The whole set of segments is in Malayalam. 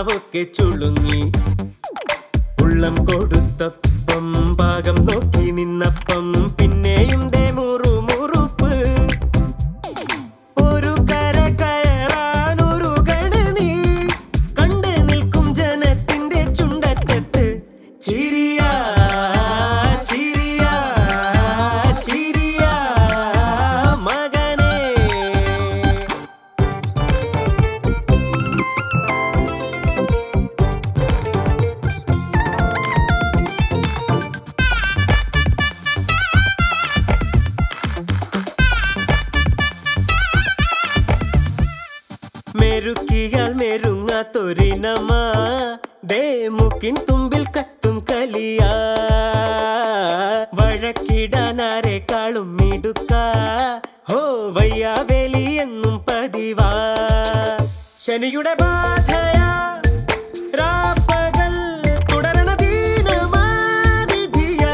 കിനാവൊക്കെ ചുളുങ്ങി ഉള്ളം കൊടുത്തപ്പം പാകം നോക്കി നിന്നപ്പം പിന്നെയും ദേ മുറുമുറുപ്പ് ഒരു കര കയറാൻ ഒരു ഗണനീ കണ്ട് നിൽക്കും ജനത്തിന്റെ ചുണ്ടറ്റത്ത് ചിരിയാ ചിരിയാ ചിരിയാ മകനേ മെരുക്കിയാൽ മെരുങ്ങാത്തൊരിനമ ദേ മുക്കിൻ തുമ്പിൽ കത്തും കലിയാ വഴക്കിടാനാരെക്കാളും മിടുക്ക ഹോ വയ്യാവേലി എന്നും പതിവാ ശനിയുടെ ബാധയാ രാപ്പകൽ തുടരണ ദീനമാതിഥിയാ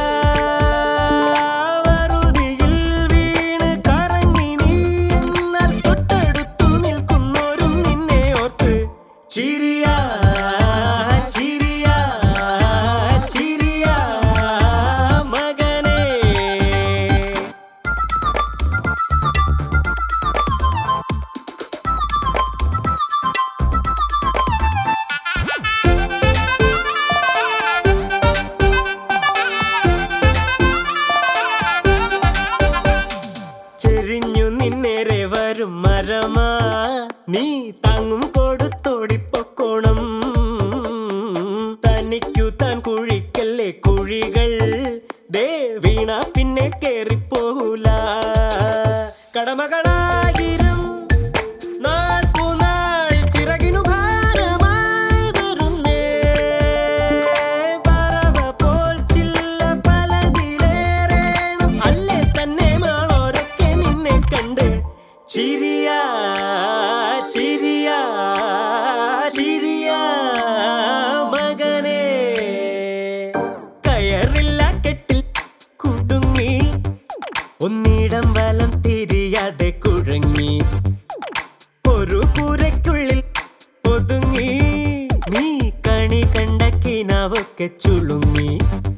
വറുതിയിൽ വീണ് കറങ്ങി നീ എന്നാൽ തൊട്ടടുത്തു നിൽക്കുന്നോരും നിന്നെ ഓർത്ത് ചിരിയാ ചിരിയാ ചിരിയാ മകനേ ചെരിഞ്ഞു നിന്നേറെ വരും മരമാ നീ താങ്ങും കൊടുത്തോടിപ്പൊക്കോണം തനിക്കു താൻ കുഴിക്കല്ലേ കുഴികൾ ദേ വീണ പിന്നെ കേറിപ്പോകൂല കടമകളായിരം നാൾക്കുനാൾ ചിറകിനു ഭാരമായി വരുന്നേ പറവ പോൽ ചില്ല പലതിലേറേണം അല്ലേ തന്നെ മാളോരൊക്കെ നിന്നെ കണ്ട് ചിരിയാ ചിരിയാ ചിരിയാ മകനേ കയറില്ല കെട്ടിൽ കുടുങ്ങി ഒന്നിടം വലം തിരിയാതെ കുഴങ്ങി ഒരു കൂരയ്ക്കുള്ളിൽ ഒതുങ്ങി നീ കണി കണ്ട കിനാവൊക്കെ ചുളുങ്ങി